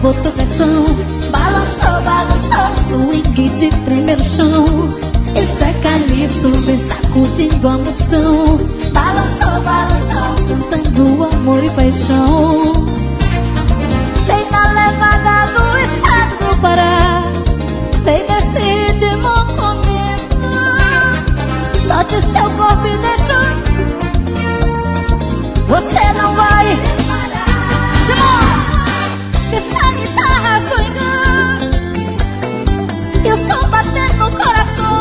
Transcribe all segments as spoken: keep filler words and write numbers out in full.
botou pressão. Balançou, balançou, swing de primeiro chão. Esse é calypso, vem sacudindo a multidão. Balançou, balançou, cantando amor e paixão. Vem na levada do estado do Pará, vem nesse ritmo comigo. Solte seu corpo e deixa. Você não vai parar. Deixa a guitarra swingar e o som bater no coração.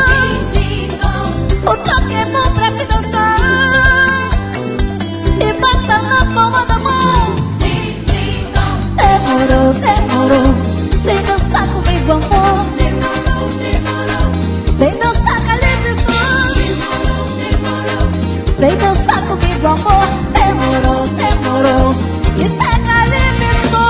O toque é bom pra se dançar e bata na palma da mão. Demorou, demorou, vem dançar comigo, amor. Vem dançar, calypso. Vem dançar comigo, amor. Demorou, demorou, isso é calypso.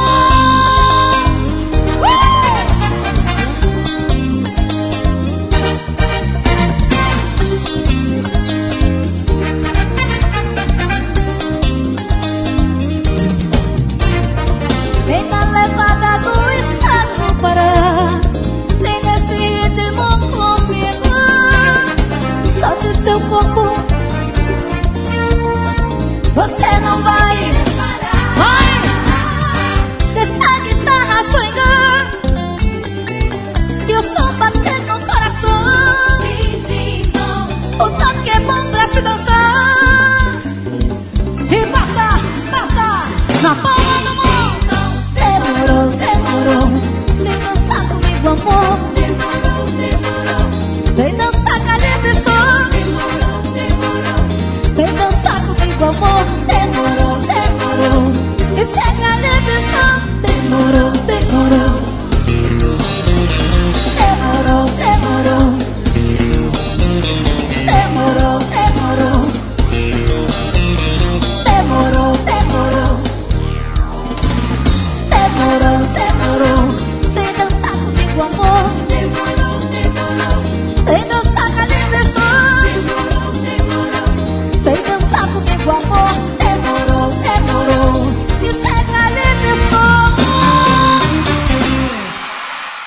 Vem na levada do estado do Pará, vem nesse ritmo comigo. Solte seu corpo, você não vai parar. Vai! Deixa a guitarra swingar e o som bater no coração. O toque é bom pra se dançar